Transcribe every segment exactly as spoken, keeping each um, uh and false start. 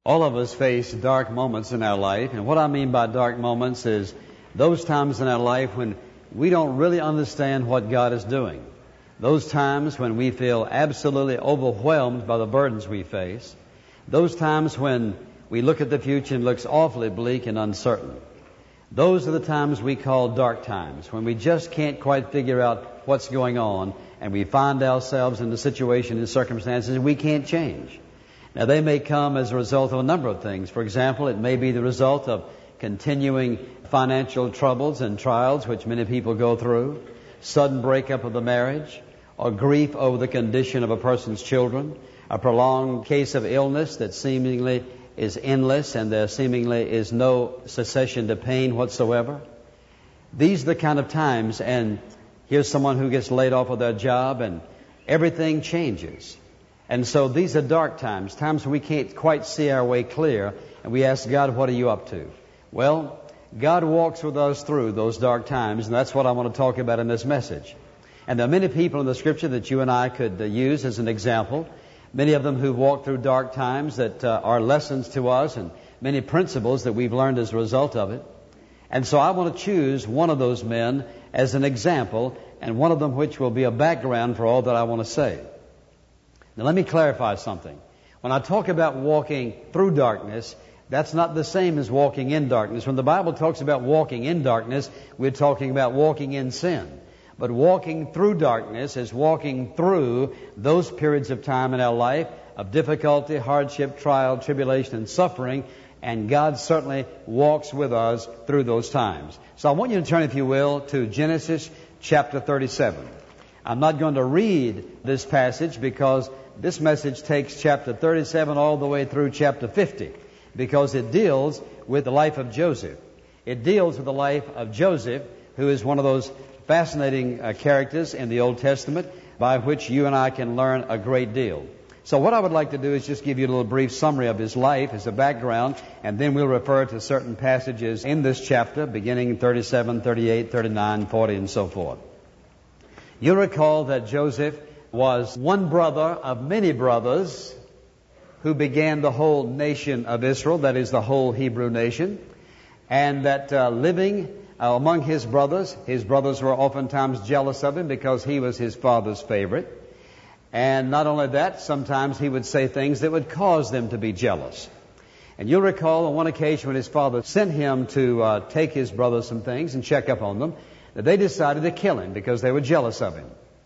All of us face dark moments in our life, and what I mean by dark moments is those times in our life when we don't really understand what God is doing. Those times when we feel absolutely overwhelmed by the burdens we face. Those times when we look at the future and it looks awfully bleak and uncertain. Those are the times we call dark times, when we just can't quite figure out what's going on, and we find ourselves in a situation and circumstances we can't change. Now, they may come as a result of a number of things. For example, it may be the result of continuing financial troubles and trials which many people go through, sudden breakup of the marriage, or grief over the condition of a person's children, a prolonged case of illness that seemingly is endless and there seemingly is no cessation to pain whatsoever. These are the kind of times, and here's someone who gets laid off of their job and everything changes. And so these are dark times, times when we can't quite see our way clear, and we ask God, what are you up to? Well, God walks with us through those dark times, and that's what I want to talk about in this message. And there are many people in the Scripture that you and I could uh, use as an example, many of them who walked through dark times that uh, are lessons to us, and many principles that we've learned as a result of it. And so I want to choose one of those men as an example, and one of them which will be a background for all that I want to say. Now, let me clarify something. When I talk about walking through darkness, that's not the same as walking in darkness. When the Bible talks about walking in darkness, we're talking about walking in sin. But walking through darkness is walking through those periods of time in our life of difficulty, hardship, trial, tribulation, and suffering, and God certainly walks with us through those times. So I want you to turn, if you will, to Genesis chapter thirty-seven. I'm not going to read this passage because this message takes chapter thirty-seven all the way through chapter fifty, because it deals with the life of Joseph. It deals with the life of Joseph, who is one of those fascinating uh, characters in the Old Testament by which you and I can learn a great deal. So what I would like to do is just give you a little brief summary of his life as a background, and then we'll refer to certain passages in this chapter, beginning thirty-seven, thirty-eight, thirty-nine, forty, and so forth. You'll recall that Joseph was one brother of many brothers who began the whole nation of Israel, that is the whole Hebrew nation, and that uh, living uh, among his brothers, his brothers were oftentimes jealous of him because he was his father's favorite. And not only that, sometimes he would say things that would cause them to be jealous. And you'll recall on one occasion when his father sent him to uh, take his brothers some things and check up on them, that they decided to kill him because they were jealous of him.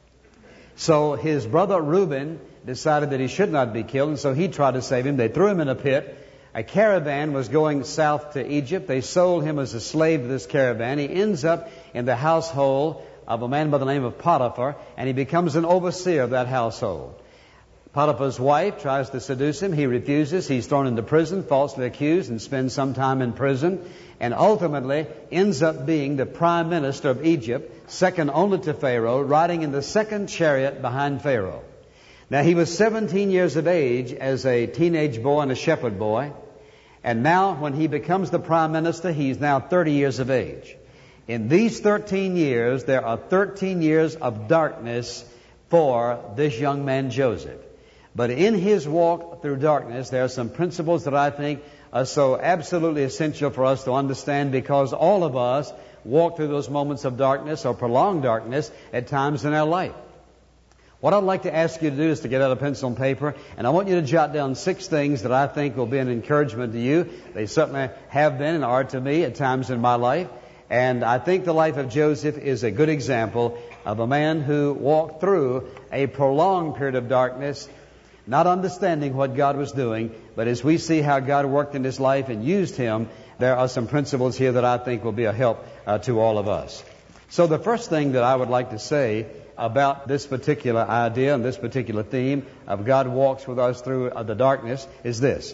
So his brother Reuben decided that he should not be killed, and so he tried to save him. They threw him in a pit. A caravan was going south to Egypt. They sold him as a slave to this caravan. He ends up in the household of a man by the name of Potiphar, and he becomes an overseer of that household. Potiphar's wife tries to seduce him. He refuses. He's thrown into prison, falsely accused, and spends some time in prison, and ultimately ends up being the prime minister of Egypt, second only to Pharaoh, riding in the second chariot behind Pharaoh. Now, he was seventeen years of age as a teenage boy and a shepherd boy, and now when he becomes the prime minister, he's now thirty years of age. In these thirteen years, there are thirteen years of darkness for this young man Joseph. But in his walk through darkness, there are some principles that I think are so absolutely essential for us to understand, because all of us walk through those moments of darkness or prolonged darkness at times in our life. What I'd like to ask you to do is to get out a pencil and paper, and I want you to jot down six things that I think will be an encouragement to you. They certainly have been and are to me at times in my life. And I think the life of Joseph is a good example of a man who walked through a prolonged period of darkness, not understanding what God was doing, but as we see how God worked in his life and used him, there are some principles here that I think will be a help uh, to all of us. So the first thing that I would like to say about this particular idea and this particular theme of God walks with us through uh, the darkness is this: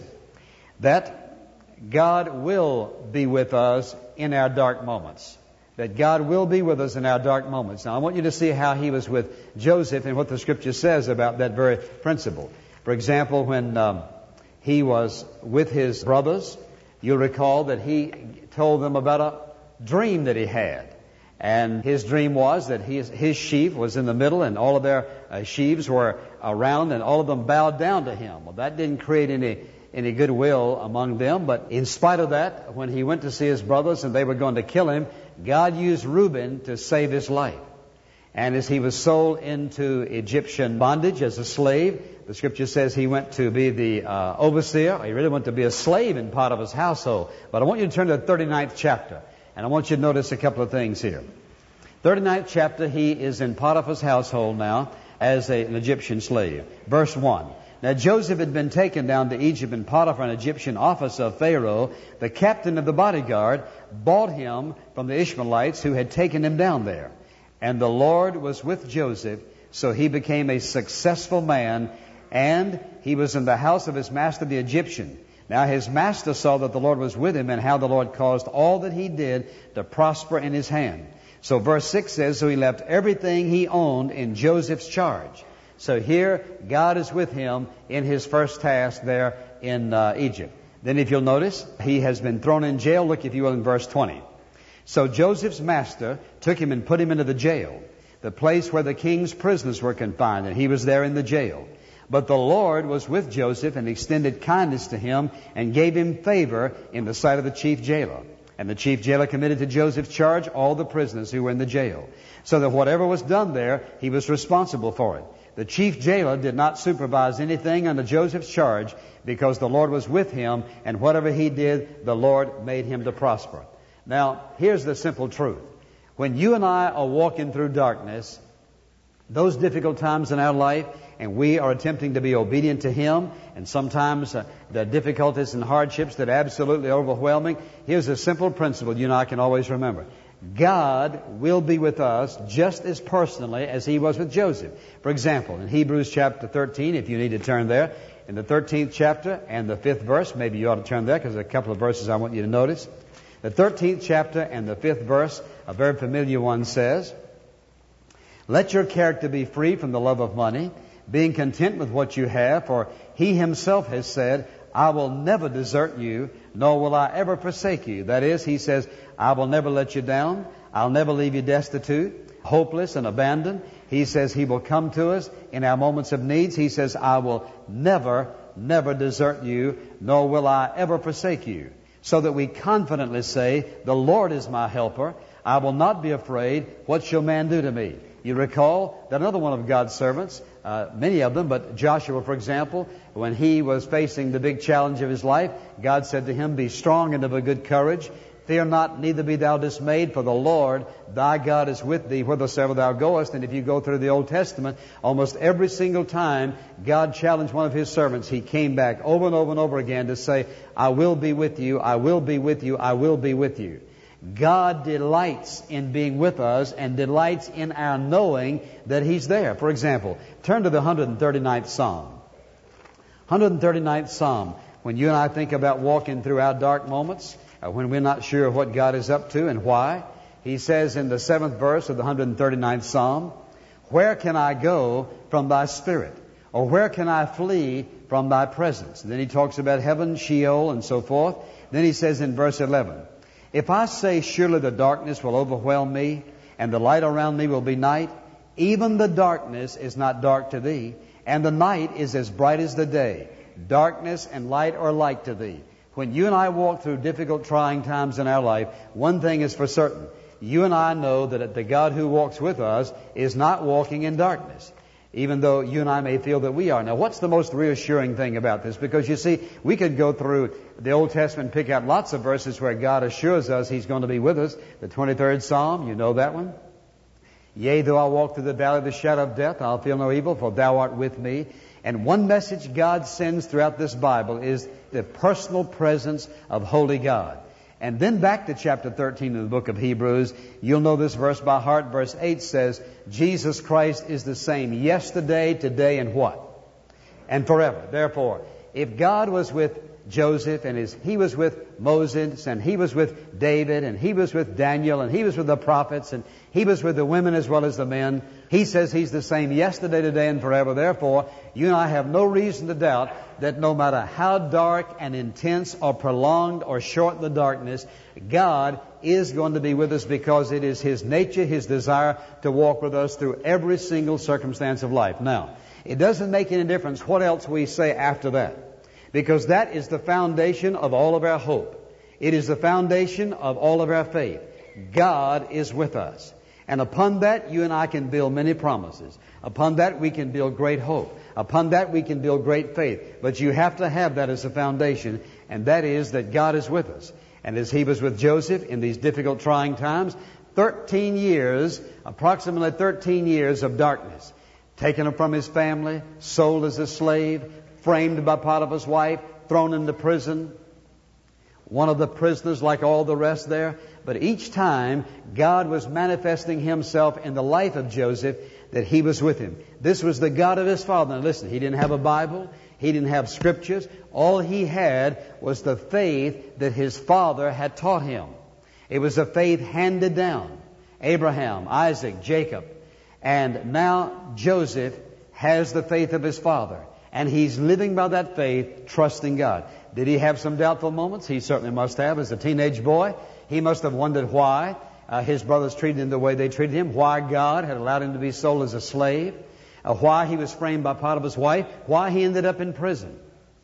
that God will be with us in our dark moments. That God will be with us in our dark moments. Now, I want you to see how he was with Joseph and what the Scripture says about that very principle. For example, when um, he was with his brothers, you'll recall that he told them about a dream that he had. And his dream was that his, his sheaf was in the middle, and all of their uh, sheaves were around, and all of them bowed down to him. Well, that didn't create any any goodwill among them. But in spite of that, when he went to see his brothers and they were going to kill him, God used Reuben to save his life. And as he was sold into Egyptian bondage as a slave, the scripture says he went to be the uh, overseer. He really went to be a slave in Potiphar's household. But I want you to turn to the thirty-ninth chapter. And I want you to notice a couple of things here. thirty-ninth chapter, he is in Potiphar's household now as a, an Egyptian slave. Verse one. Now Joseph had been taken down to Egypt, and Potiphar, an Egyptian officer of Pharaoh, the captain of the bodyguard, bought him from the Ishmaelites who had taken him down there. And the Lord was with Joseph, so he became a successful man, and he was in the house of his master the Egyptian. Now his master saw that the Lord was with him, and how the Lord caused all that he did to prosper in his hand. So verse six says, so he left everything he owned in Joseph's charge. So here, God is with him in his first task there in uh, Egypt. Then if you'll notice, he has been thrown in jail. Look, if you will, in verse twenty. So Joseph's master took him and put him into the jail, the place where the king's prisoners were confined, and he was there in the jail. But the Lord was with Joseph and extended kindness to him and gave him favor in the sight of the chief jailer. And the chief jailer committed to Joseph's charge all the prisoners who were in the jail, so that whatever was done there, he was responsible for it. The chief jailer did not supervise anything under Joseph's charge, because the Lord was with him, and whatever he did, the Lord made him to prosper. Now, here's the simple truth. When you and I are walking through darkness, those difficult times in our life, and we are attempting to be obedient to Him, and sometimes uh, the difficulties and hardships that are absolutely overwhelming, here's a simple principle you and I can always remember. God will be with us just as personally as He was with Joseph. For example, in Hebrews chapter thirteen, if you need to turn there, in the thirteenth chapter and the fifth verse, maybe you ought to turn there because there are a couple of verses I want you to notice. The thirteenth chapter and the fifth verse, a very familiar one, says, let your character be free from the love of money, being content with what you have, for He Himself has said, I will never desert you, nor will I ever forsake you. That is, He says, I will never let you down. I'll never leave you destitute, hopeless, and abandoned. He says He will come to us in our moments of needs. He says, I will never, never desert you, nor will I ever forsake you. So that we confidently say, the Lord is my helper. I will not be afraid. What shall man do to me? You recall that another one of God's servants, uh, many of them, but Joshua, for example, when he was facing the big challenge of his life, God said to him, be strong and of a good courage. Fear not, neither be thou dismayed, for the Lord thy God is with thee whithersoever thou goest. And if you go through the Old Testament, almost every single time God challenged one of His servants, He came back over and over and over again to say, I will be with you, I will be with you, I will be with you. God delights in being with us and delights in our knowing that He's there. For example, turn to the one hundred thirty-ninth Psalm. one hundred thirty-ninth Psalm. When you and I think about walking through our dark moments, uh, when we're not sure of what God is up to and why, He says in the seventh verse of the one hundred thirty-ninth Psalm, where can I go from Thy Spirit? Or where can I flee from Thy presence? And then He talks about heaven, Sheol, and so forth. Then He says in verse eleven, if I say surely the darkness will overwhelm me, and the light around me will be night, even the darkness is not dark to Thee, and the night is as bright as the day. Darkness and light are like to Thee. When you and I walk through difficult, trying times in our life, one thing is for certain. You and I know that the God who walks with us is not walking in darkness, even though you and I may feel that we are. Now, what's the most reassuring thing about this? Because you see, we could go through the Old Testament and pick out lots of verses where God assures us He's going to be with us. The twenty-third Psalm, you know that one. Yea, though I walk through the valley of the shadow of death, I'll feel no evil, for Thou art with me. And one message God sends throughout this Bible is the personal presence of Holy God. And then back to chapter thirteen of the book of Hebrews, you'll know this verse by heart. Verse eight says, Jesus Christ is the same yesterday, today, and what? And forever. Therefore, if God was with Joseph, and his, He was with Moses, and He was with David, and He was with Daniel, and He was with the prophets, and He was with the women as well as the men, He says He's the same yesterday, today, and forever. Therefore, you and I have no reason to doubt that no matter how dark and intense or prolonged or short the darkness, God is going to be with us, because it is His nature, His desire to walk with us through every single circumstance of life. Now, it doesn't make any difference what else we say after that, because that is the foundation of all of our hope. It is the foundation of all of our faith. God is with us. And upon that, you and I can build many promises. Upon that, we can build great hope. Upon that, we can build great faith. But you have to have that as a foundation, and that is that God is with us. And as He was with Joseph in these difficult, trying times, thirteen years, approximately thirteen years of darkness, taken from his family, sold as a slave, framed by Potiphar's wife, thrown into prison, one of the prisoners like all the rest there. But each time, God was manifesting Himself in the life of Joseph, that He was with him. This was the God of his father. Now listen, he didn't have a Bible. He didn't have scriptures. All he had was the faith that his father had taught him. It was a faith handed down. Abraham, Isaac, Jacob. And now Joseph has the faith of his father. And he's living by that faith, trusting God. Did he have some doubtful moments? He certainly must have. As a teenage boy, he must have wondered why uh, his brothers treated him the way they treated him, why God had allowed him to be sold as a slave, uh, why he was framed by Potiphar's wife, why he ended up in prison.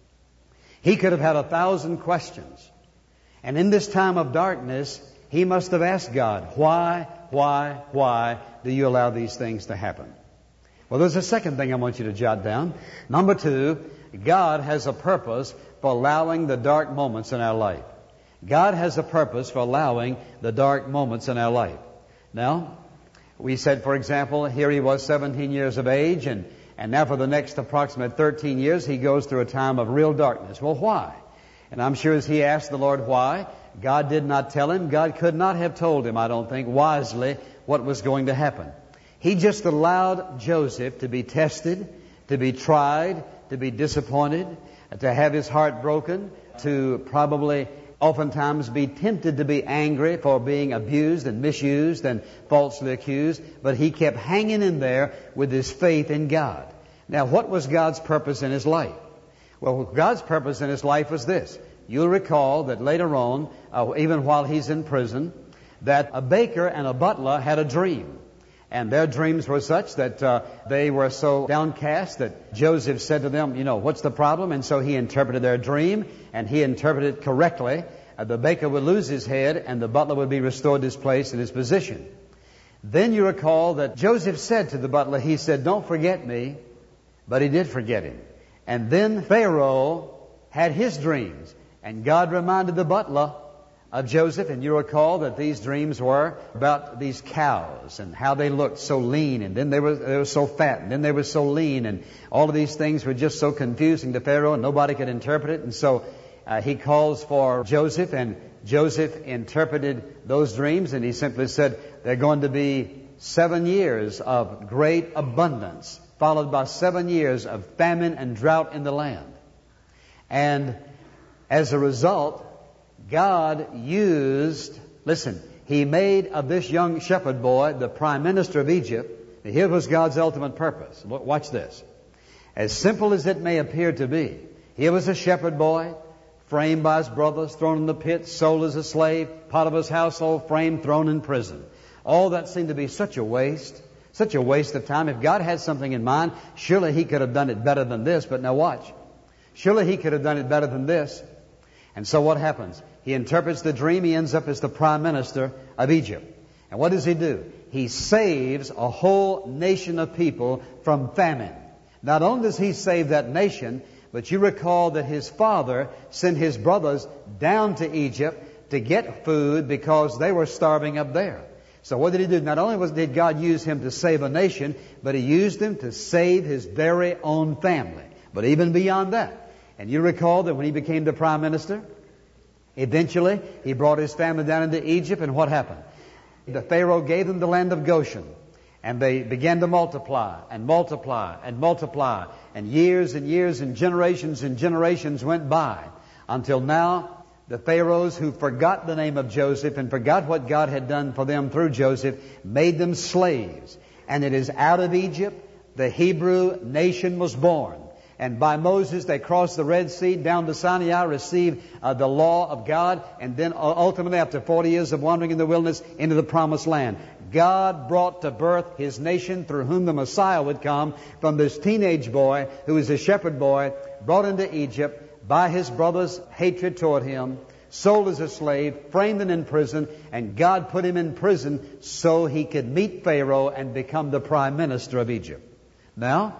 He could have had a thousand questions. And in this time of darkness, he must have asked God, why, why, why do you allow these things to happen? Well, there's a second thing I want you to jot down. Number two, God has a purpose for allowing the dark moments in our life. God has a purpose for allowing the dark moments in our life. Now, we said, for example, here he was seventeen years of age, and, and now for the next approximate thirteen years, he goes through a time of real darkness. Well, why? And I'm sure as he asked the Lord why, God did not tell him. God could not have told him, I don't think, wisely what was going to happen. He just allowed Joseph to be tested, to be tried, to be disappointed, to have his heart broken, to probably oftentimes be tempted to be angry for being abused and misused and falsely accused. But he kept hanging in there with his faith in God. Now, what was God's purpose in his life? Well, God's purpose in his life was this. You'll recall that later on, uh, even while he's in prison, that a baker and a butler had a dream. And their dreams were such that uh, they were so downcast that Joseph said to them, you know, what's the problem? And so he interpreted their dream, and he interpreted it correctly. Uh, the baker would lose his head, and the butler would be restored to his place and his position. Then you recall that Joseph said to the butler, he said, don't forget me. But he did forget him. And then Pharaoh had his dreams, and God reminded the butler of Joseph, and you recall that these dreams were about these cows and how they looked so lean, and then they were, they were so fat, and then they were so lean, and all of these things were just so confusing to Pharaoh, and nobody could interpret it. And so uh, he calls for Joseph, and Joseph interpreted those dreams, and he simply said, they're going to be seven years of great abundance, followed by seven years of famine and drought in the land. And as a result, God used, listen, He made of this young shepherd boy the prime minister of Egypt. And here was God's ultimate purpose. Watch this. As simple as it may appear to be, here was a shepherd boy, framed by his brothers, thrown in the pit, sold as a slave, Potiphar's household, framed, thrown in prison. All that seemed to be such a waste, such a waste of time. If God had something in mind, surely He could have done it better than this. But now watch. Surely He could have done it better than this. And so what happens? He interprets the dream. He ends up as the prime minister of Egypt. And what does he do? He saves a whole nation of people from famine. Not only does he save that nation, but you recall that his father sent his brothers down to Egypt to get food because they were starving up there. So what did he do? Not only was, did God use him to save a nation, but He used him to save his very own family. But even beyond that, and you recall that when he became the prime minister, eventually he brought his family down into Egypt, and what happened? The Pharaoh gave them the land of Goshen, and they began to multiply and multiply and multiply, and years and years and generations and generations went by until now the Pharaohs who forgot the name of Joseph and forgot what God had done for them through Joseph made them slaves. And it is out of Egypt the Hebrew nation was born. And by Moses, they crossed the Red Sea down to Sinai, received uh, the law of God, and then ultimately, after forty years of wandering in the wilderness, into the Promised Land. God brought to birth His nation through whom the Messiah would come from this teenage boy who was a shepherd boy, brought into Egypt by his brother's hatred toward him, sold as a slave, framed and in prison, and God put him in prison so he could meet Pharaoh and become the prime minister of Egypt. Now,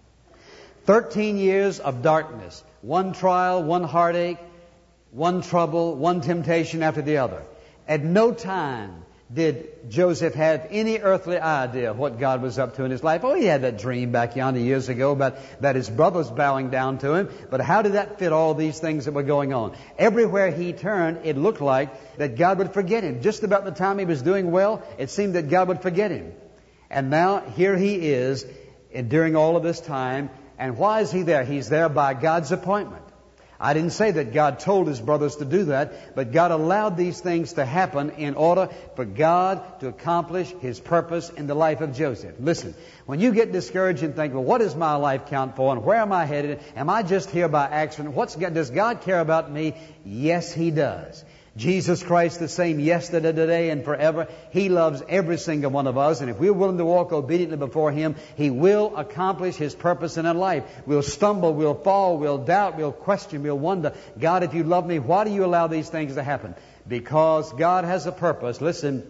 thirteen years of darkness, one trial, one heartache, one trouble, one temptation after the other. At no time did Joseph have any earthly idea of what God was up to in his life. Oh, he had that dream back yonder years ago about that his brothers bowing down to him. But how did that fit all these things that were going on? Everywhere he turned, it looked like that God would forget him. Just about the time he was doing well, it seemed that God would forget him. And now here he is during all of this time. And why is he there? He's there by God's appointment. I didn't say that God told his brothers to do that, but God allowed these things to happen in order for God to accomplish his purpose in the life of Joseph. Listen, when you get discouraged and think, well, what does my life count for and where am I headed? Am I just here by accident? What's God, does God care about me? Yes, he does. Jesus Christ the same yesterday, today, and forever. He loves every single one of us, and if we're willing to walk obediently before him, he will accomplish his purpose in our life. We'll stumble, we'll fall, we'll doubt, we'll question, we'll wonder, God, if you love me, why do you allow these things to happen? Because God has a purpose. Listen,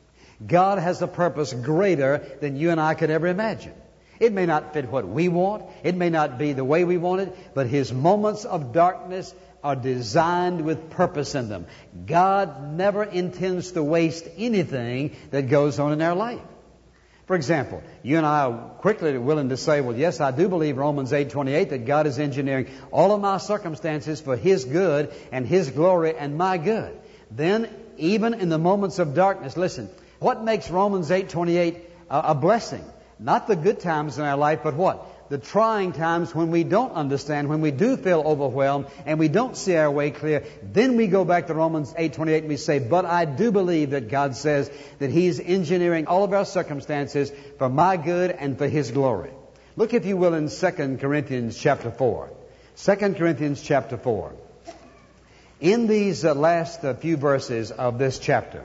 God has a purpose greater than you and I could ever imagine. It may not fit what we want, it may not be the way we want it, but his moments of darkness are designed with purpose in them. God never intends to waste anything that goes on in our life. For example, you and I are quickly willing to say, well, yes, I do believe Romans eight twenty-eight, that God is engineering all of my circumstances for his good and his glory and my good. Then, even in the moments of darkness, listen, what makes Romans eight twenty-eight a, a blessing? Not the good times in our life, but what? The trying times when we don't understand, when we do feel overwhelmed and we don't see our way clear. Then we go back to Romans eight twenty-eight and we say, but I do believe that God says that he's engineering all of our circumstances for my good and for his glory. Look, if you will, in Second Corinthians chapter four. Second Corinthians chapter four. In these uh, last uh, few verses of this chapter,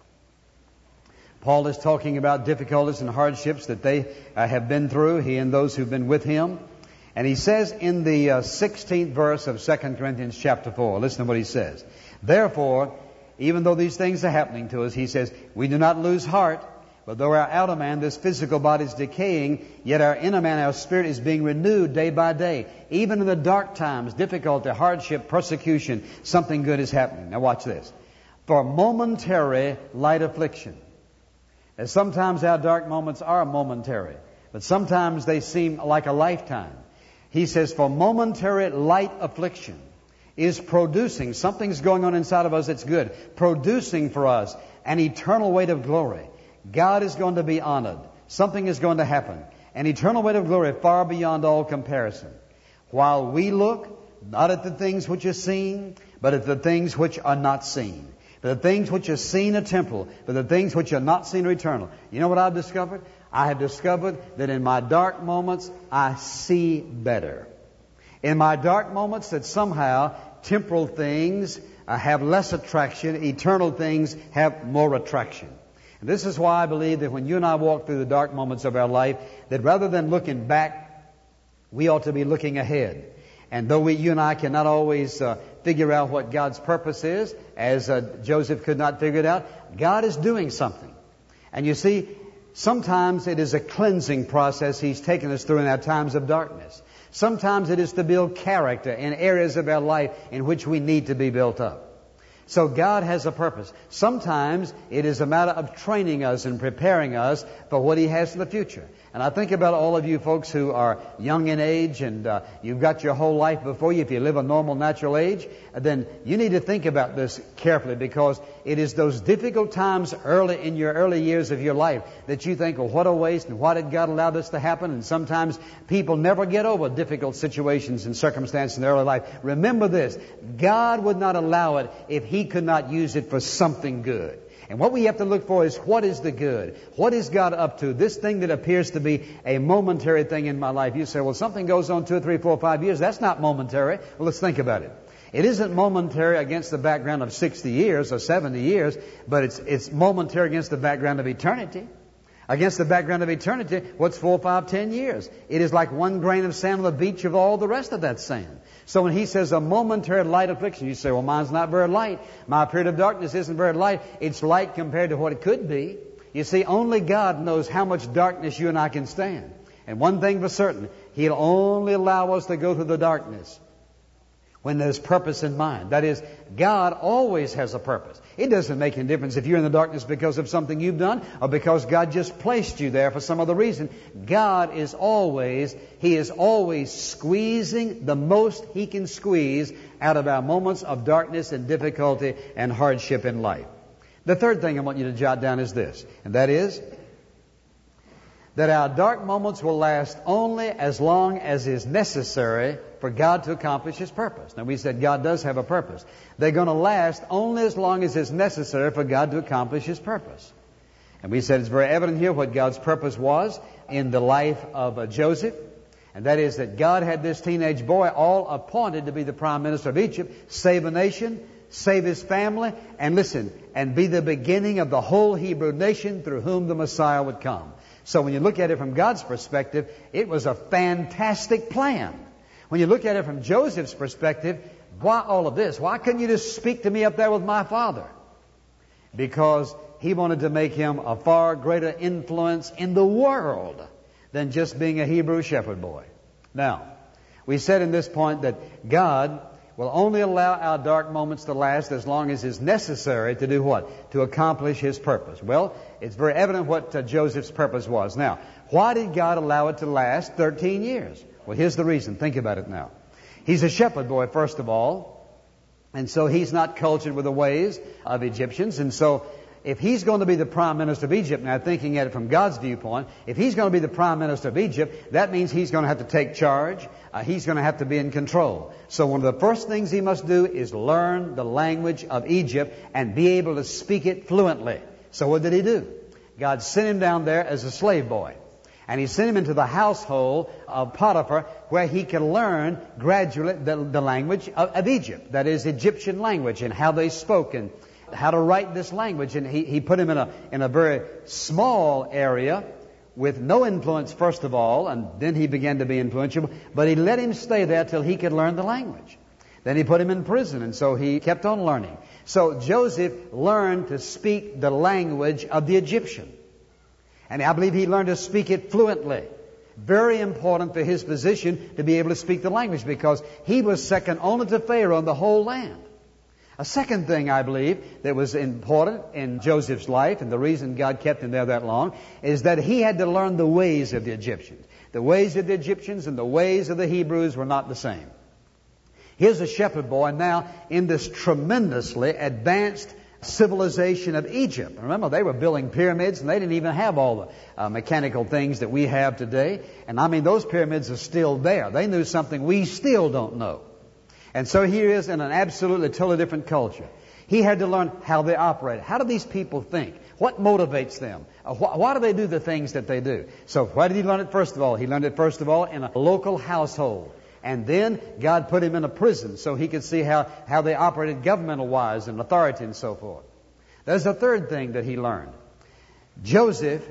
Paul is talking about difficulties and hardships that they uh, have been through, he and those who've been with him. And he says in the uh, sixteenth verse of Second Corinthians chapter four, listen to what he says. Therefore, even though these things are happening to us, he says, we do not lose heart, but though our outer man, this physical body, is decaying, yet our inner man, our spirit, is being renewed day by day. Even in the dark times, difficulty, hardship, persecution, something good is happening. Now watch this. For momentary light affliction. And sometimes our dark moments are momentary, but sometimes they seem like a lifetime. He says, for momentary light affliction is producing, something's going on inside of us that's good, producing for us an eternal weight of glory. God is going to be honored. Something is going to happen. An eternal weight of glory far beyond all comparison. While we look not at the things which are seen, but at the things which are not seen. For the things which are seen are temporal, but the things which are not seen are eternal. You know what I've discovered? I have discovered that in my dark moments, I see better. In my dark moments, that somehow temporal things uh, have less attraction, eternal things have more attraction. And this is why I believe that when you and I walk through the dark moments of our life, that rather than looking back, we ought to be looking ahead. And though we, you and I cannot always uh, figure out what God's purpose is, as uh, Joseph could not figure it out, God is doing something. And you see, sometimes it is a cleansing process he's taken us through in our times of darkness. Sometimes it is to build character in areas of our life in which we need to be built up. So God has a purpose. Sometimes it is a matter of training us and preparing us for what he has in the future. And I think about all of you folks who are young in age and uh, you've got your whole life before you. If you live a normal, natural age, then you need to think about this carefully, because it is those difficult times early in your early years of your life that you think, well, what a waste, and why did God allow this to happen? And sometimes people never get over difficult situations and circumstances in their early life. Remember this, God would not allow it if he could not use it for something good. And what we have to look for is, what is the good? What is God up to? This thing that appears to be a momentary thing in my life. You say, well, something goes on two or three, four, five years. That's not momentary. Well, let's think about it. It isn't momentary against the background of sixty years or seventy years, but it's, it's momentary against the background of eternity. Against the background of eternity, what's four, five, ten years? It is like one grain of sand on the beach of all the rest of that sand. So when he says a momentary light affliction, you say, well, mine's not very light. My period of darkness isn't very light. It's light compared to what it could be. You see, only God knows how much darkness you and I can stand. And one thing for certain, He'll only allow us to go through the darkness when there's purpose in mind. That is, God always has a purpose. It doesn't make any difference if you're in the darkness because of something you've done or because God just placed you there for some other reason. God is always, He is always squeezing the most He can squeeze out of our moments of darkness and difficulty and hardship in life. The third thing I want you to jot down is this, and that is that our dark moments will last only as long as is necessary for God to accomplish His purpose. Now, we said God does have a purpose. They're going to last only as long as is necessary for God to accomplish His purpose. And we said it's very evident here what God's purpose was in the life of uh, Joseph. And that is that God had this teenage boy all appointed to be the prime minister of Egypt, save a nation, save his family, and listen, and be the beginning of the whole Hebrew nation through whom the Messiah would come. So when you look at it from God's perspective, it was a fantastic plan. When you look at it from Joseph's perspective, why all of this? Why couldn't you just speak to me up there with my father? Because he wanted to make him a far greater influence in the world than just being a Hebrew shepherd boy. Now, we said in this point that God will only allow our dark moments to last as long as is necessary to do what? To accomplish His purpose. Well, it's very evident what uh, Joseph's purpose was. Now, why did God allow it to last thirteen years? Well, here's the reason. Think about it now. He's a shepherd boy, first of all, and so he's not cultured with the ways of Egyptians, and so if he's going to be the prime minister of Egypt, now thinking at it from God's viewpoint, if he's going to be the prime minister of Egypt, that means he's going to have to take charge. Uh, he's going to have to be in control. So one of the first things he must do is learn the language of Egypt and be able to speak it fluently. So what did he do? God sent him down there as a slave boy. And He sent him into the household of Potiphar where he could learn gradually the, the language of, of Egypt. That is Egyptian language and how they spoke and how to write this language. And he, he put him in a, in a very small area with no influence, first of all, and then he began to be influential. But he let him stay there till he could learn the language. Then he put him in prison, and so he kept on learning. So Joseph learned to speak the language of the Egyptian. And I believe he learned to speak it fluently. Very important for his position to be able to speak the language because he was second only to Pharaoh in the whole land. A second thing, I believe, that was important in Joseph's life, and the reason God kept him there that long, is that he had to learn the ways of the Egyptians. The ways of the Egyptians and the ways of the Hebrews were not the same. Here's a shepherd boy now in this tremendously advanced civilization of Egypt. Remember, they were building pyramids, and they didn't even have all the uh, mechanical things that we have today. And I mean, those pyramids are still there. They knew something we still don't know. And so he is in an absolutely totally different culture. He had to learn how they operate. How do these people think? What motivates them? Uh, wh- why do they do the things that they do? So why did he learn it first of all? He learned it first of all in a local household. And then God put him in a prison so he could see how, how they operated governmental-wise and authority and so forth. There's a third thing that he learned. Joseph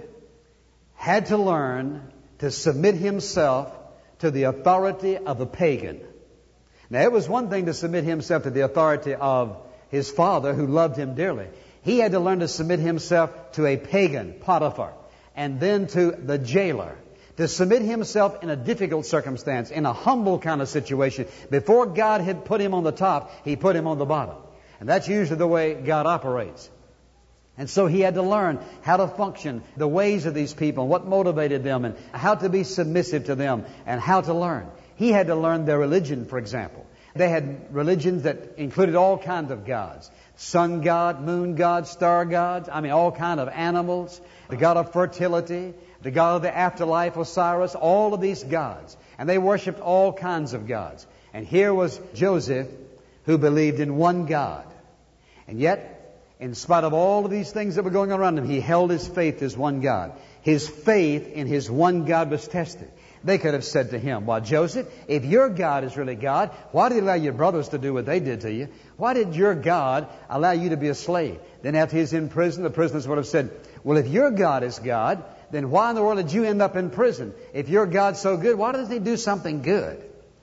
had to learn to submit himself to the authority of a pagan. Now, it was one thing to submit himself to the authority of his father who loved him dearly. He had to learn to submit himself to a pagan, Potiphar, and then to the jailer. To submit himself in a difficult circumstance, in a humble kind of situation. Before God had put him on the top, He put him on the bottom. And that's usually the way God operates. And so he had to learn how to function, the ways of these people, and what motivated them, and how to be submissive to them, and how to learn. He had to learn their religion, for example. They had religions that included all kinds of gods. Sun god, moon god, star gods, I mean all kinds of animals, the god of fertility, the god of the afterlife, Osiris, all of these gods. And they worshipped all kinds of gods. And here was Joseph who believed in one God. And yet, in spite of all of these things that were going on around him, he held his faith as one God. His faith in his one God was tested. They could have said to him, well, Joseph, if your God is really God, why did he allow your brothers to do what they did to you? Why did your God allow you to be a slave? Then after he's in prison, the prisoners would have said, well, if your God is God, then why in the world did you end up in prison? If your God's so good, why doesn't He do something good?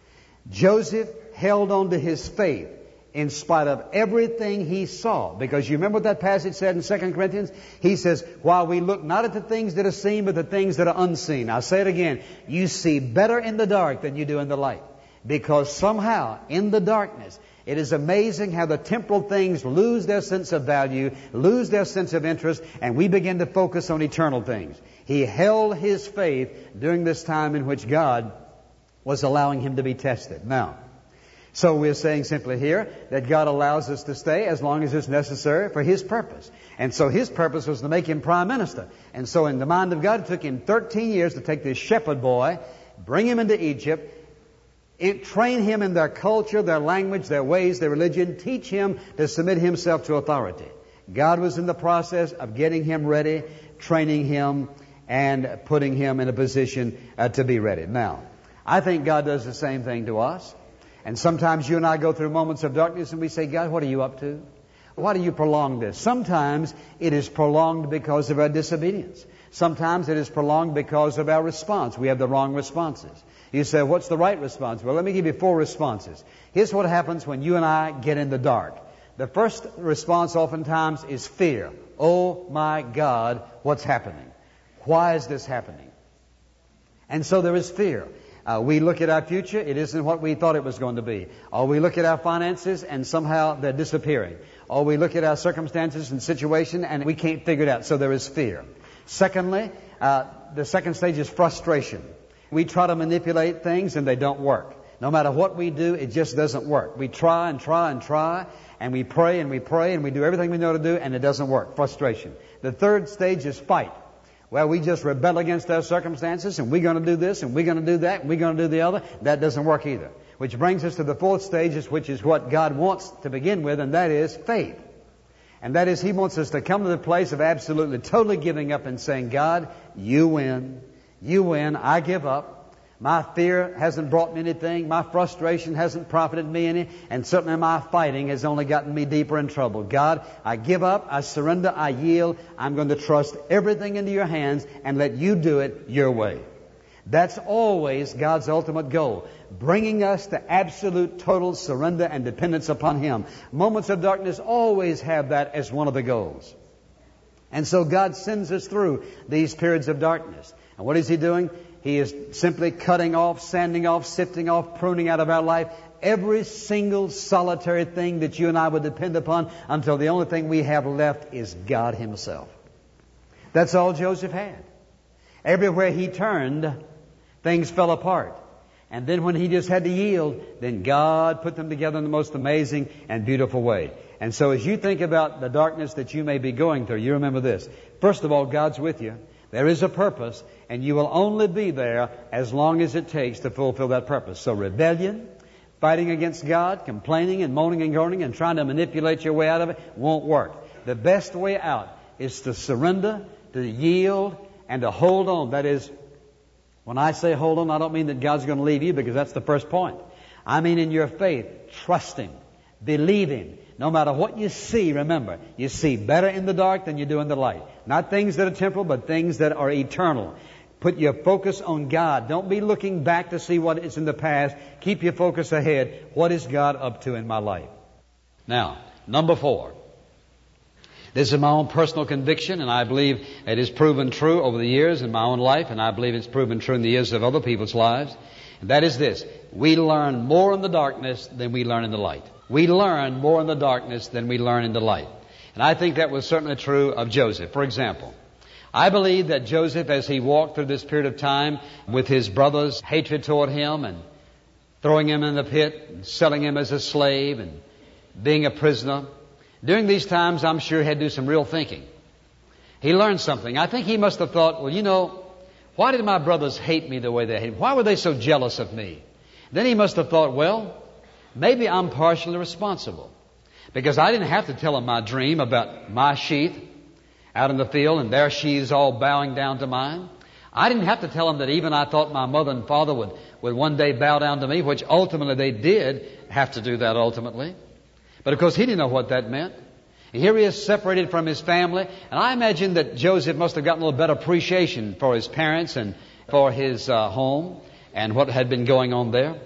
Joseph held on to his faith in spite of everything he saw. Because you remember what that passage said in Second Corinthians? He says, while we look not at the things that are seen, but the things that are unseen. I'll say it again. You see better in the dark than you do in the light. Because somehow, in the darkness, it is amazing how the temporal things lose their sense of value, lose their sense of interest, and we begin to focus on eternal things. He held his faith during this time in which God was allowing him to be tested. Now, so we're saying simply here that God allows us to stay as long as it's necessary for His purpose. And so His purpose was to make him prime minister. And so in the mind of God, it took him thirteen years to take this shepherd boy, bring him into Egypt, it, train him in their culture, their language, their ways, their religion, teach him to submit himself to authority. God was in the process of getting him ready, training him, and putting him in a position uh, to be ready. Now, I think God does the same thing to us. And sometimes you and I go through moments of darkness and we say, God, what are you up to? Why do you prolong this? Sometimes it is prolonged because of our disobedience. Sometimes it is prolonged because of our response. We have the wrong responses. You say, what's the right response? Well, let me give you four responses. Here's what happens when you and I get in the dark. The first response oftentimes is fear. Oh my God, what's happening? Why is this happening? And so there is fear. Uh, we look at our future, it isn't what we thought it was going to be. Or we look at our finances and somehow they're disappearing. Or we look at our circumstances and situation and we can't figure it out. So there is fear. Secondly, uh, the second stage is frustration. We try to manipulate things and they don't work. No matter what we do, it just doesn't work. We try and try and try and we pray and we pray and we do everything we know to do and it doesn't work. Frustration. The third stage is fight. Well, we just rebel against our circumstances and we're going to do this and we're going to do that and we're going to do the other. That doesn't work either. Which brings us to the fourth stage, which is what God wants to begin with, and that is faith. And that is He wants us to come to the place of absolutely, totally giving up and saying, God, you win. You win. I give up. My fear hasn't brought me anything. My frustration hasn't profited me any. And certainly my fighting has only gotten me deeper in trouble. God, I give up. I surrender. I yield. I'm going to trust everything into your hands and let you do it your way. That's always God's ultimate goal. Bringing us to absolute, total surrender and dependence upon Him. Moments of darkness always have that as one of the goals. And so God sends us through these periods of darkness. And what is He doing? He is simply cutting off, sanding off, sifting off, pruning out of our life every single solitary thing that you and I would depend upon until the only thing we have left is God Himself. That's all Joseph had. Everywhere he turned, things fell apart. And then when he just had to yield, then God put them together in the most amazing and beautiful way. And so as you think about the darkness that you may be going through, you remember this. First of all, God's with you. There is a purpose, and you will only be there as long as it takes to fulfill that purpose. So rebellion, fighting against God, complaining and moaning and groaning and trying to manipulate your way out of it won't work. The best way out is to surrender, to yield, and to hold on. That is, when I say hold on, I don't mean that God's going to leave you, because that's the first point. I mean in your faith, trust Him, believe Him. No matter what you see, remember, you see better in the dark than you do in the light. Not things that are temporal, but things that are eternal. Put your focus on God. Don't be looking back to see what is in the past. Keep your focus ahead. What is God up to in my life? Now, number four. This is my own personal conviction, and I believe it is proven true over the years in my own life, and I believe it's proven true in the years of other people's lives. And that is this. We learn more in the darkness than we learn in the light. We learn more in the darkness than we learn in the light. And I think that was certainly true of Joseph. For example, I believe that Joseph, as he walked through this period of time with his brothers' hatred toward him and throwing him in the pit and selling him as a slave and being a prisoner, during these times I'm sure he had to do some real thinking. He learned something. I think he must have thought, well, you know, why did my brothers hate me the way they hated? Why were they so jealous of me? Then he must have thought, well, maybe I'm partially responsible, because I didn't have to tell them my dream about my sheath out in the field and their sheaths all bowing down to mine. I didn't have to tell them that even I thought my mother and father would, would one day bow down to me, which ultimately they did have to do that ultimately. But of course he didn't know what that meant. And here he is separated from his family. And I imagine that Joseph must have gotten a little better appreciation for his parents and for his uh, home and what had been going on there.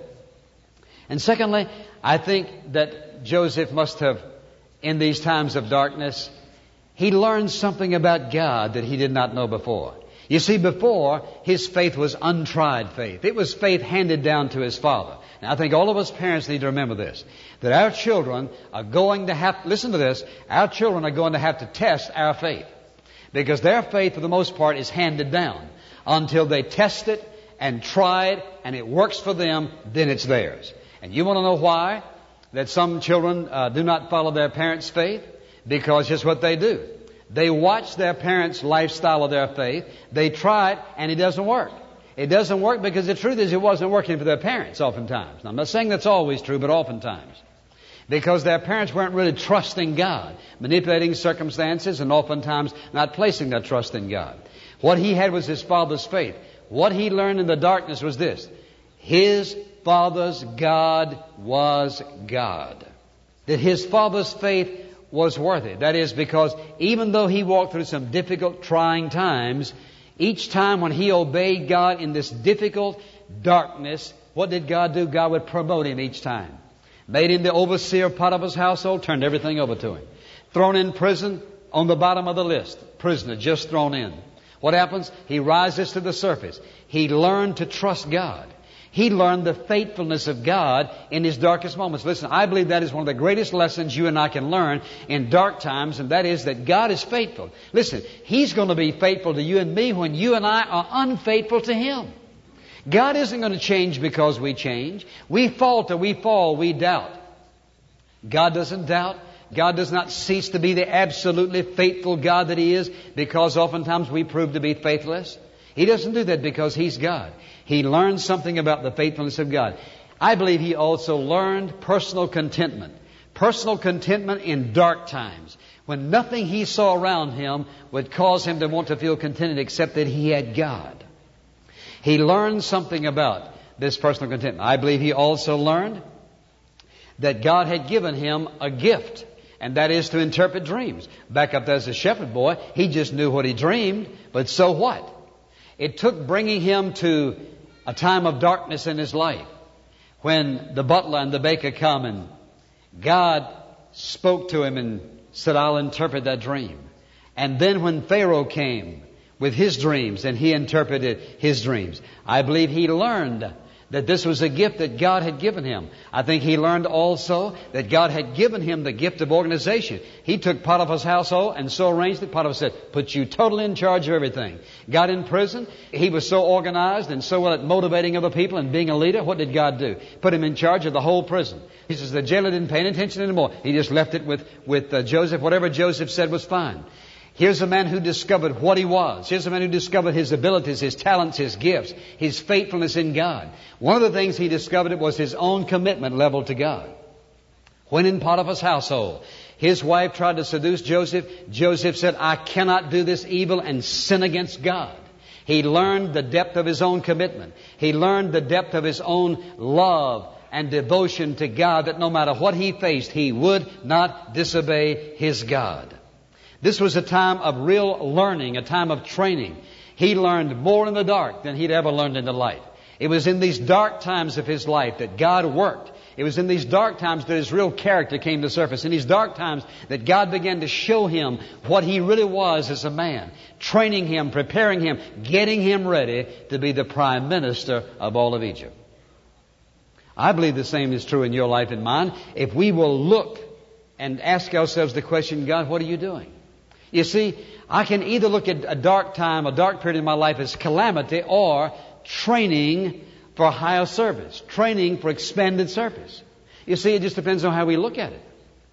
And secondly, I think that Joseph must have, in these times of darkness, he learned something about God that he did not know before. You see, before, his faith was untried faith. It was faith handed down to his father. Now, I think all of us parents need to remember this, that our children are going to have, listen to this, our children are going to have to test our faith. Because their faith, for the most part, is handed down. Until they test it and try it and it works for them, then it's theirs. And you want to know why? That some children uh, do not follow their parents' faith? Because here's what they do. They watch their parents' lifestyle of their faith. They try it, and it doesn't work. It doesn't work because the truth is it wasn't working for their parents oftentimes. Now, I'm not saying that's always true, but oftentimes. Because their parents weren't really trusting God, manipulating circumstances, and oftentimes not placing their trust in God. What he had was his father's faith. What he learned in the darkness was this. His father's God was God. That his father's faith was worthy. That is because even though he walked through some difficult, trying times, each time when he obeyed God in this difficult darkness, what did God do? God would promote him each time. Made him the overseer of Potiphar's household, turned everything over to him. Thrown in prison, on the bottom of the list. Prisoner, just thrown in. What happens? He rises to the surface. He learned to trust God. He learned the faithfulness of God in his darkest moments. Listen, I believe that is one of the greatest lessons you and I can learn in dark times, and that is that God is faithful. Listen, He's going to be faithful to you and me when you and I are unfaithful to Him. God isn't going to change because we change. We falter, we fall, we doubt. God doesn't doubt. God does not cease to be the absolutely faithful God that He is because oftentimes we prove to be faithless. He doesn't do that because He's God. He learned something about the faithfulness of God. I believe he also learned personal contentment. Personal contentment in dark times, when nothing he saw around him would cause him to want to feel contented except that he had God. He learned something about this personal contentment. I believe he also learned that God had given him a gift, and that is to interpret dreams. Back up there as a shepherd boy, he just knew what he dreamed, but so what? It took bringing him to a time of darkness in his life when the butler and the baker come and God spoke to him and said, I'll interpret that dream. And then when Pharaoh came with his dreams and he interpreted his dreams, I believe he learned that this was a gift that God had given him. I think he learned also that God had given him the gift of organization. He took Potiphar's household and so arranged it. Potiphar said, put you totally in charge of everything. Got in prison. He was so organized and so well at motivating other people and being a leader. What did God do? Put him in charge of the whole prison. He says the jailer didn't pay any attention anymore. He just left it with, with uh, Joseph. Whatever Joseph said was fine. Here's a man who discovered what he was. Here's a man who discovered his abilities, his talents, his gifts, his faithfulness in God. One of the things he discovered was his own commitment level to God. When in Potiphar's household, his wife tried to seduce Joseph. Joseph said, I cannot do this evil and sin against God. He learned the depth of his own commitment. He learned the depth of his own love and devotion to God, that no matter what he faced, he would not disobey his God. This was a time of real learning, a time of training. He learned more in the dark than he'd ever learned in the light. It was in these dark times of his life that God worked. It was in these dark times that his real character came to the surface. In these dark times that God began to show him what he really was as a man, training him, preparing him, getting him ready to be the prime minister of all of Egypt. I believe the same is true in your life and mine. If we will look and ask ourselves the question, God, what are you doing? You see, I can either look at a dark time, a dark period in my life as calamity, or training for higher service, training for expanded service. You see, it just depends on how we look at it.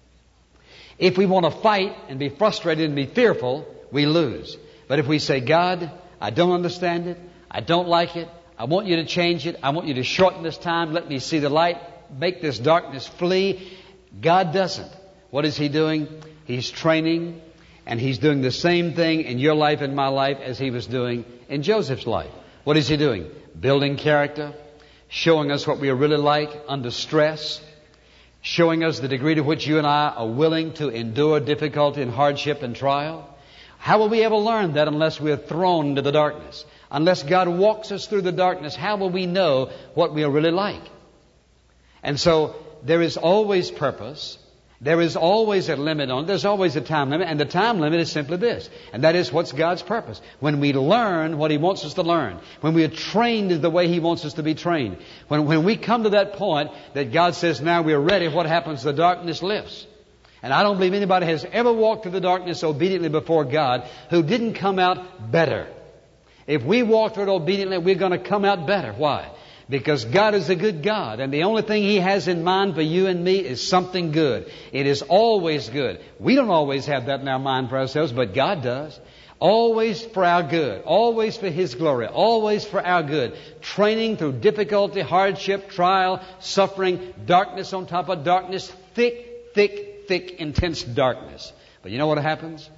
If we want to fight and be frustrated and be fearful, we lose. But if we say, God, I don't understand it, I don't like it, I want you to change it, I want you to shorten this time, let me see the light, make this darkness flee. God doesn't. What is He doing? He's training. And He's doing the same thing in your life and my life as He was doing in Joseph's life. What is He doing? Building character, showing us what we are really like under stress, showing us the degree to which you and I are willing to endure difficulty and hardship and trial. How will we ever learn that unless we are thrown into the darkness? Unless God walks us through the darkness, how will we know what we are really like? And so there is always purpose. There is always a limit on it. There's always a time limit. And the time limit is simply this. And that is, what's God's purpose? When we learn what He wants us to learn. When we are trained the way He wants us to be trained. When, when we come to that point that God says, now we're ready, what happens? The darkness lifts. And I don't believe anybody has ever walked through the darkness obediently before God who didn't come out better. If we walk through it obediently, we're going to come out better. Why? Because God is a good God, and the only thing He has in mind for you and me is something good. It is always good. We don't always have that in our mind for ourselves, but God does. Always for our good. Always for His glory. Always for our good. Training through difficulty, hardship, trial, suffering, darkness on top of darkness, thick, thick, thick, intense darkness. But you know what happens?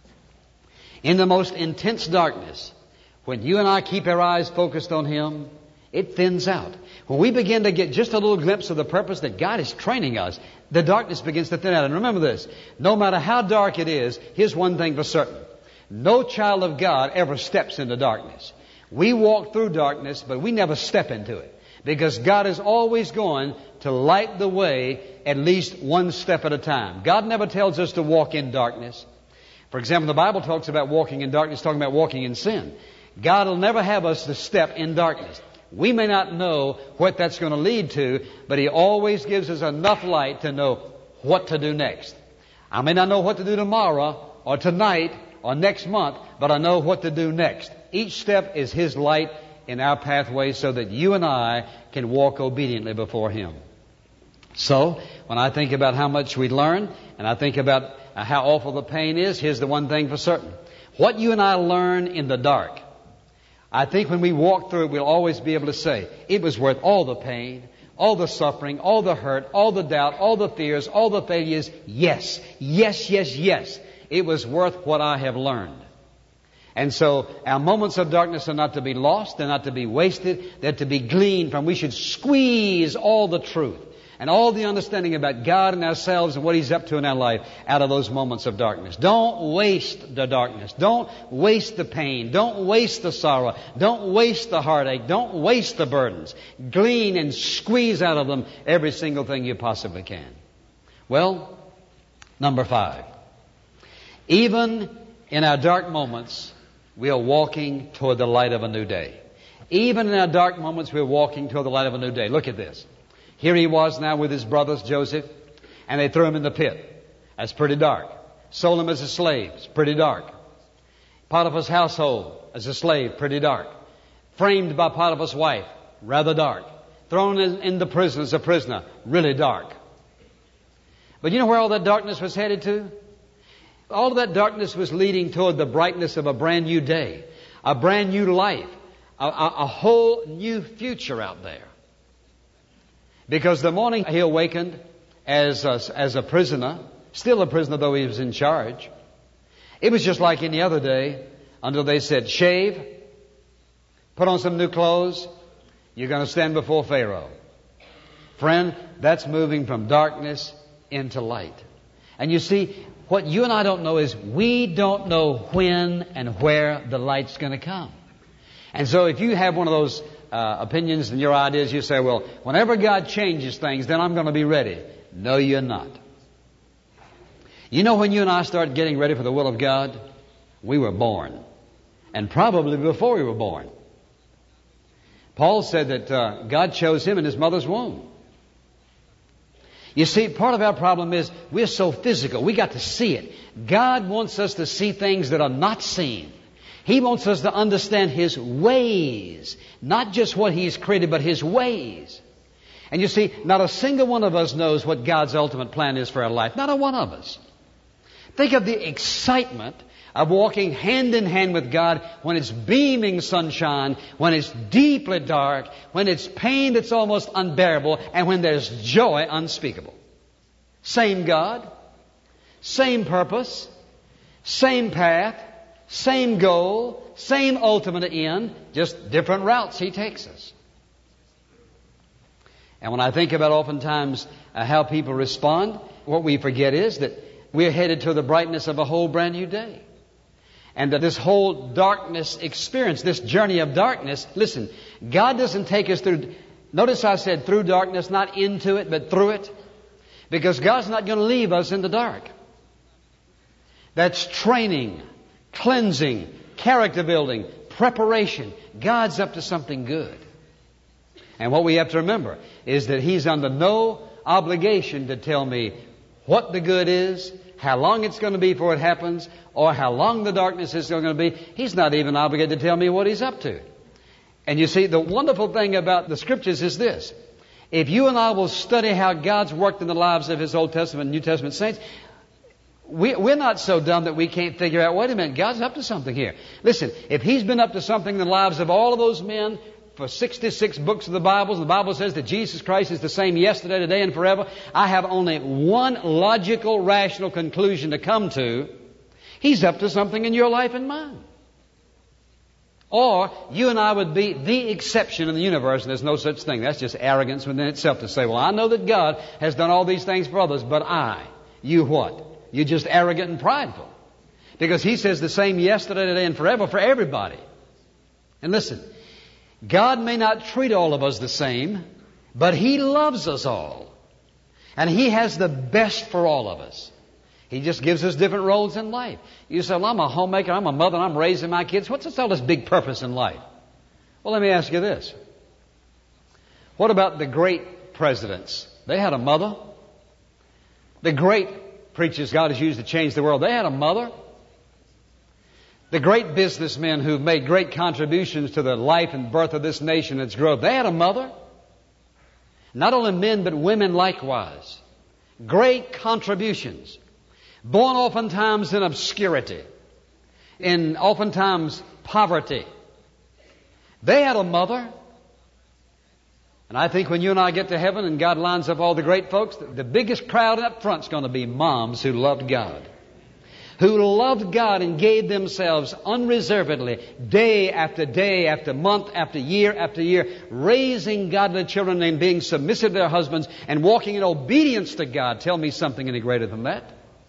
In the most intense darkness, when you and I keep our eyes focused on Him, it thins out. When we begin to get just a little glimpse of the purpose that God is training us, the darkness begins to thin out. And remember this, no matter how dark it is, here's one thing for certain. No child of God ever steps into darkness. We walk through darkness, but we never step into it. Because God is always going to light the way at least one step at a time. God never tells us to walk in darkness. For example, the Bible talks about walking in darkness, talking about walking in sin. God will never have us to step in darkness. We may not know what that's going to lead to, but He always gives us enough light to know what to do next. I may not know what to do tomorrow or tonight or next month, but I know what to do next. Each step is His light in our pathway so that you and I can walk obediently before Him. So, when I think about how much we learn, and I think about how awful the pain is, here's the one thing for certain. What you and I learn in the dark, I think when we walk through it, we'll always be able to say, it was worth all the pain, all the suffering, all the hurt, all the doubt, all the fears, all the failures. Yes, yes, yes, yes. It was worth what I have learned. And so our moments of darkness are not to be lost. They're not to be wasted. They're to be gleaned from. We should squeeze all the truth and all the understanding about God and ourselves and what He's up to in our life out of those moments of darkness. Don't waste the darkness. Don't waste the pain. Don't waste the sorrow. Don't waste the heartache. Don't waste the burdens. Glean and squeeze out of them every single thing you possibly can. Well, number five. Even in our dark moments, we are walking toward the light of a new day. Even in our dark moments, we're walking toward the light of a new day. Look at this. Here he was now with his brothers, Joseph, and they threw him in the pit. That's pretty dark. Sold him as a slave. It's pretty dark. Potiphar's household as a slave. Pretty dark. Framed by Potiphar's wife. Rather dark. Thrown in, into prison as a prisoner. Really dark. But you know where all that darkness was headed to? All of that darkness was leading toward the brightness of a brand new day. A brand new life. A, a, a whole new future out there. Because the morning he awakened as a, as a prisoner, still a prisoner though he was in charge, it was just like any other day until they said, shave, put on some new clothes, you're going to stand before Pharaoh. Friend, that's moving from darkness into light. And you see, what you and I don't know is we don't know when and where the light's going to come. And so if you have one of those uh, opinions and your ideas, you say, well, whenever God changes things, then I'm going to be ready. No, you're not. You know when you and I start getting ready for the will of God? We were born. And probably before we were born. Paul said that uh, God chose him in his mother's womb. You see, part of our problem is we're so physical. We got to see it. God wants us to see things that are not seen. He wants us to understand His ways. Not just what He's created, but His ways. And you see, not a single one of us knows what God's ultimate plan is for our life. Not a one of us. Think of the excitement of walking hand in hand with God when it's beaming sunshine, when it's deeply dark, when it's pain that's almost unbearable, and when there's joy unspeakable. Same God, same purpose, same path, same goal, same ultimate end, just different routes He takes us. And when I think about oftentimes uh, how people respond, what we forget is that we're headed to the brightness of a whole brand new day. And that this whole darkness experience, this journey of darkness, listen, God doesn't take us through, notice I said through darkness, not into it, but through it. Because God's not going to leave us in the dark. That's training, cleansing, character building, preparation. God's up to something good. And what we have to remember is that He's under no obligation to tell me what the good is, how long it's going to be before it happens, or how long the darkness is going to be. He's not even obligated to tell me what He's up to. And you see, the wonderful thing about the Scriptures is this. If you and I will study how God's worked in the lives of His Old Testament and New Testament saints, we, we're not so dumb that we can't figure out, wait a minute, God's up to something here. Listen, if He's been up to something in the lives of all of those men for sixty-six books of the Bible, and the Bible says that Jesus Christ is the same yesterday, today, and forever, I have only one logical, rational conclusion to come to. He's up to something in your life and mine. Or you and I would be the exception in the universe, and there's no such thing. That's just arrogance within itself to say, well, I know that God has done all these things for others, but I, you what? You're just arrogant and prideful. Because He says the same yesterday, today, and forever for everybody. And listen, God may not treat all of us the same, but He loves us all. And He has the best for all of us. He just gives us different roles in life. You say, well, I'm a homemaker, I'm a mother, and I'm raising my kids. What's all this big purpose in life? Well, let me ask you this. What about the great presidents? They had a mother. The great preachers God has used to change the world, they had a mother. The great businessmen who've made great contributions to the life and birth of this nation and its growth, they had a mother. Not only men, but women likewise. Great contributions. Born oftentimes in obscurity, in oftentimes poverty. They had a mother. And I think when you and I get to heaven and God lines up all the great folks, the biggest crowd up front is going to be moms who loved God. Who loved God and gave themselves unreservedly, day after day, after month, after year, after year, raising godly children and being submissive to their husbands and walking in obedience to God. Tell me something any greater than that.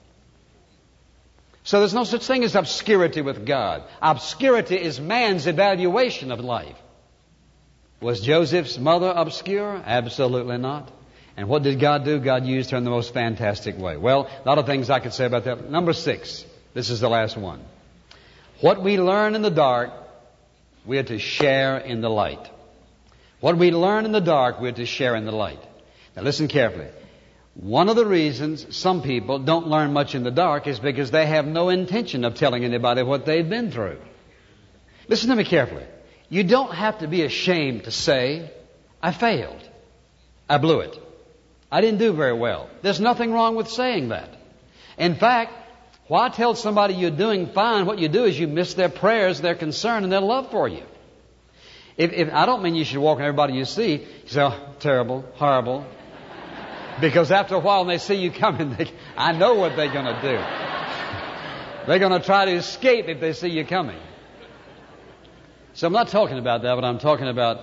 So there's no such thing as obscurity with God. Obscurity is man's evaluation of life. Was Joseph's mother obscure? Absolutely not. And what did God do? God used her in the most fantastic way. Well, a lot of things I could say about that. Number six. This is the last one. What we learn in the dark, we are to share in the light. What we learn in the dark, we are to share in the light. Now listen carefully. One of the reasons some people don't learn much in the dark is because they have no intention of telling anybody what they've been through. Listen to me carefully. You don't have to be ashamed to say, I failed. I blew it. I didn't do very well. There's nothing wrong with saying that. In fact, why tell somebody you're doing fine? What you do is you miss their prayers, their concern, and their love for you. If, if I don't mean you should walk on everybody you see, you say, oh, terrible, horrible. Because after a while when they see you coming, they, I know what they're going to do. They're going to try to escape if they see you coming. So I'm not talking about that, but I'm talking about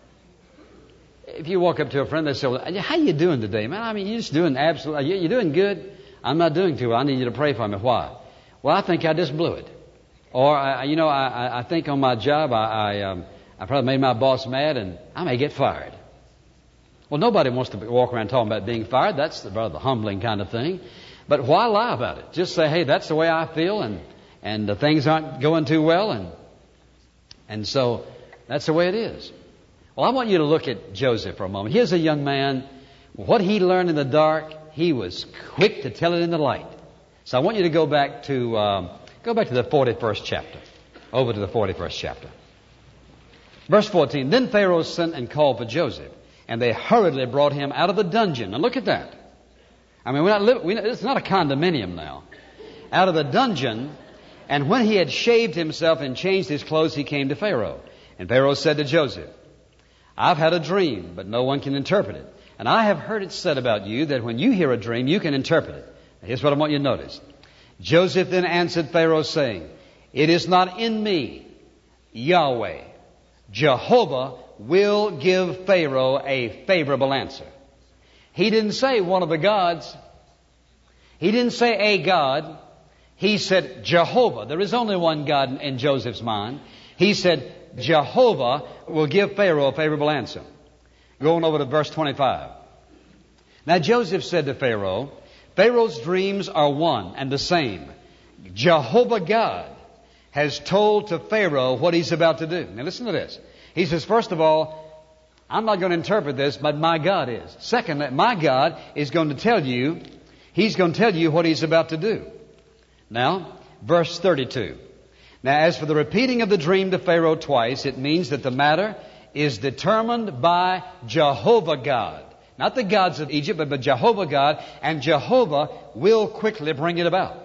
if you walk up to a friend, they say, well, how you doing today, man? I mean, you're just doing absolutely, you're doing good. I'm not doing too well. I need you to pray for me. Why? Well, I think I just blew it. Or, I, you know, I, I think on my job, I, I, um, I probably made my boss mad and I may get fired. Well, nobody wants to walk around talking about being fired. That's the, rather the humbling kind of thing. But why lie about it? Just say, hey, that's the way I feel, and and the things aren't going too well, and and so that's the way it is. Well, I want you to look at Joseph for a moment. Here's a young man. What he learned in the dark, he was quick to tell it in the light. So I want you to go back to um, go back to the forty-first chapter. Over to the forty-first chapter. Verse fourteen. Then Pharaoh sent and called for Joseph, and they hurriedly brought him out of the dungeon. Now look at that. I mean, we're not living, we, it's not a condominium now. Out of the dungeon, and when he had shaved himself and changed his clothes, he came to Pharaoh. And Pharaoh said to Joseph, I've had a dream, but no one can interpret it. And I have heard it said about you that when you hear a dream, you can interpret it. Now, here's what I want you to notice. Joseph then answered Pharaoh, saying, It is not in me, Yahweh, Jehovah, will give Pharaoh a favorable answer. He didn't say one of the gods. He didn't say a God. He said Jehovah. There is only one God in Joseph's mind. He said Jehovah will give Pharaoh a favorable answer. Going over to verse twenty-five. Now Joseph said to Pharaoh, Pharaoh's dreams are one and the same. Jehovah God has told to Pharaoh what he's about to do. Now listen to this. He says, first of all, I'm not going to interpret this, but my God is. Second, my God is going to tell you, He's going to tell you what He's about to do. Now, verse thirty-two. Now, as for the repeating of the dream to Pharaoh twice, it means that the matter is determined by Jehovah God. Not the gods of Egypt, but by Jehovah God, and Jehovah will quickly bring it about.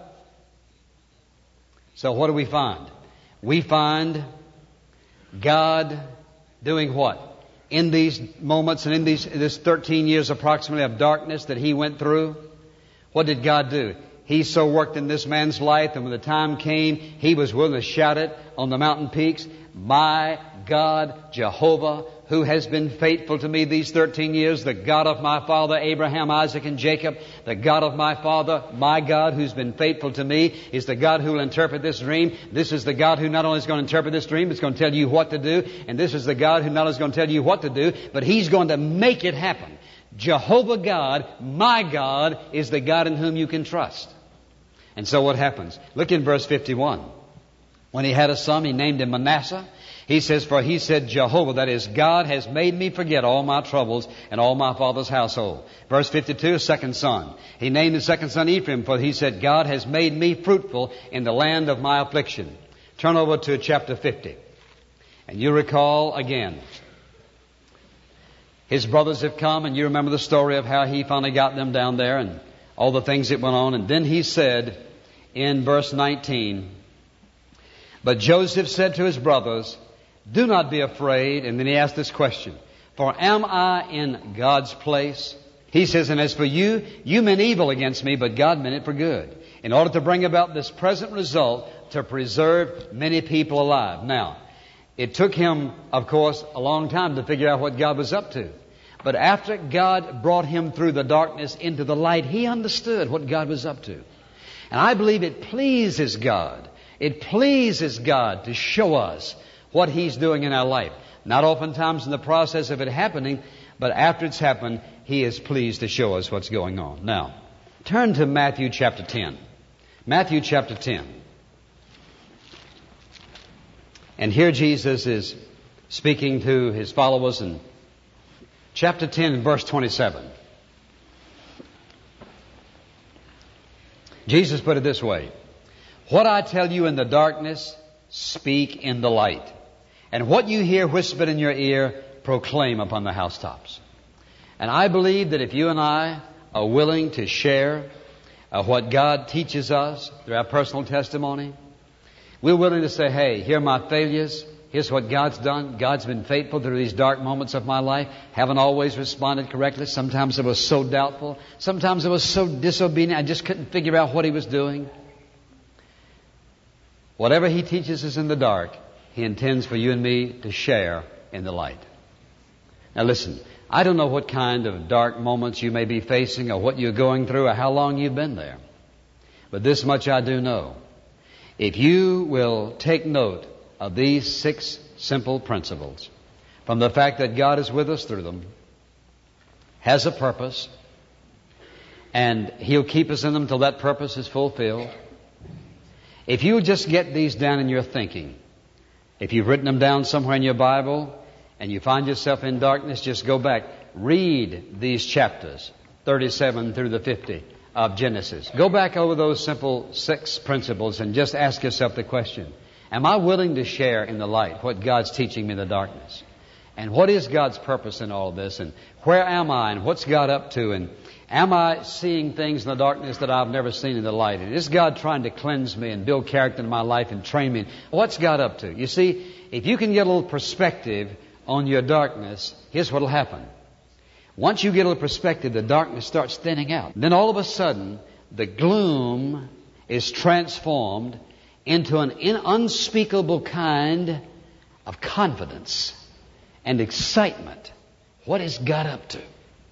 So what do we find? We find God doing what? In these moments and in these this thirteen years approximately of darkness that he went through, what did God do? He so worked in this man's life, and when the time came, he was willing to shout it on the mountain peaks, my God, Jehovah, who has been faithful to me these thirteen years, the God of my father Abraham, Isaac, and Jacob, the God of my father, my God, who's been faithful to me, is the God who will interpret this dream. This is the God who not only is going to interpret this dream, it's going to tell you what to do. And this is the God who not only is going to tell you what to do, but He's going to make it happen. Jehovah God, my God, is the God in whom you can trust. And so what happens? Look in verse fifty-one. When he had a son, he named him Manasseh. He says, for he said, Jehovah, that is, God has made me forget all my troubles and all my father's household. Verse fifty-two, second son. He named the second son Ephraim, for he said, God has made me fruitful in the land of my affliction. Turn over to chapter fifty. And you recall again, his brothers have come, and you remember the story of how he finally got them down there and all the things that went on. And then he said in verse nineteen, but Joseph said to his brothers, do not be afraid. And then he asked this question, for am I in God's place? He says, and as for you, you meant evil against me, but God meant it for good, in order to bring about this present result, to preserve many people alive. Now, it took him, of course, a long time to figure out what God was up to. But after God brought him through the darkness into the light, he understood what God was up to. And I believe it pleases God. It pleases God to show us what He's doing in our life. Not oftentimes in the process of it happening, but after it's happened, He is pleased to show us what's going on. Now, turn to Matthew chapter ten. Matthew chapter ten. And here Jesus is speaking to His followers in chapter ten, verse twenty-seven. Jesus put it this way, what I tell you in the darkness, speak in the light. And what you hear whispered in your ear, proclaim upon the housetops. And I believe that if you and I are willing to share uh, what God teaches us through our personal testimony, we're willing to say, hey, here are my failures. Here's what God's done. God's been faithful through these dark moments of my life. Haven't always responded correctly. Sometimes I was so doubtful. Sometimes I was so disobedient. I just couldn't figure out what He was doing. Whatever He teaches us in the dark, He intends for you and me to share in the light. Now listen, I don't know what kind of dark moments you may be facing or what you're going through or how long you've been there. But this much I do know. If you will take note of these six simple principles, from the fact that God is with us through them, has a purpose, and He'll keep us in them till that purpose is fulfilled. If you just get these down in your thinking, if you've written them down somewhere in your Bible and you find yourself in darkness, just go back. Read these chapters, thirty-seven through the fifty of Genesis. Go back over those simple six principles and just ask yourself the question, am I willing to share in the light what God's teaching me in the darkness? And what is God's purpose in all of this? And where am I? And what's God up to? And am I seeing things in the darkness that I've never seen in the light? And is God trying to cleanse me and build character in my life and train me? What's God up to? You see, if you can get a little perspective on your darkness, here's what will happen. Once you get a little perspective, the darkness starts thinning out. Then all of a sudden, the gloom is transformed into an unspeakable kind of confidence and excitement. What is God up to?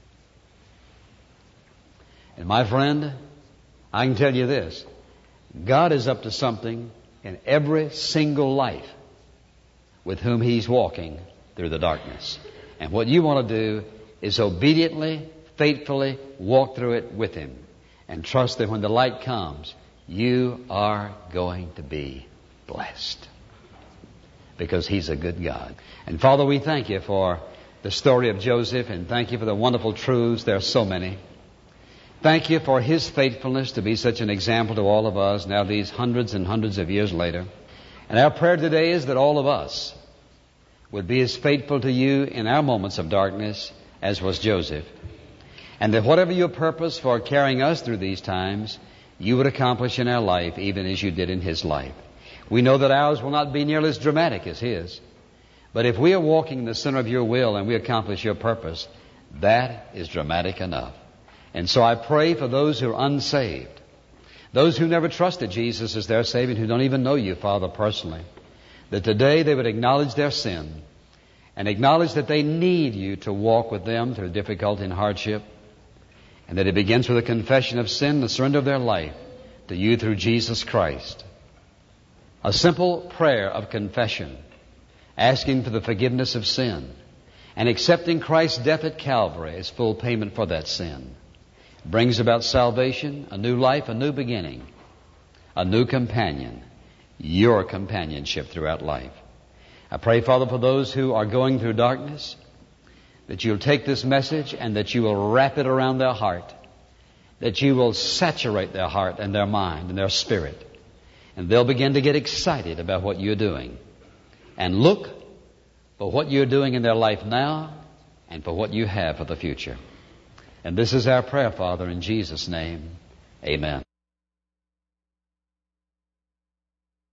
And my friend, I can tell you this. God is up to something in every single life with whom He's walking through the darkness. And what you want to do is obediently, faithfully walk through it with Him and trust that when the light comes, you are going to be blessed because He's a good God. And Father, we thank You for the story of Joseph, and thank You for the wonderful truths. There are so many. Thank You for his faithfulness to be such an example to all of us now these hundreds and hundreds of years later. And our prayer today is that all of us would be as faithful to You in our moments of darkness as was Joseph. And that whatever Your purpose for carrying us through these times, You would accomplish in our life even as You did in his life. We know that ours will not be nearly as dramatic as his. But if we are walking in the center of Your will and we accomplish Your purpose, that is dramatic enough. And so I pray for those who are unsaved, those who never trusted Jesus as their Savior, who don't even know You, Father, personally, that today they would acknowledge their sin and acknowledge that they need You to walk with them through difficulty and hardship, and that it begins with a confession of sin, the surrender of their life to You through Jesus Christ. A simple prayer of confession, asking for the forgiveness of sin and accepting Christ's death at Calvary as full payment for that sin, brings about salvation, a new life, a new beginning, a new companion, Your companionship throughout life. I pray, Father, for those who are going through darkness, that You'll take this message and that You will wrap it around their heart, that You will saturate their heart and their mind and their spirit, and they'll begin to get excited about what You're doing and look for what You're doing in their life now and for what You have for the future. And this is our prayer, Father, in Jesus' name. Amen.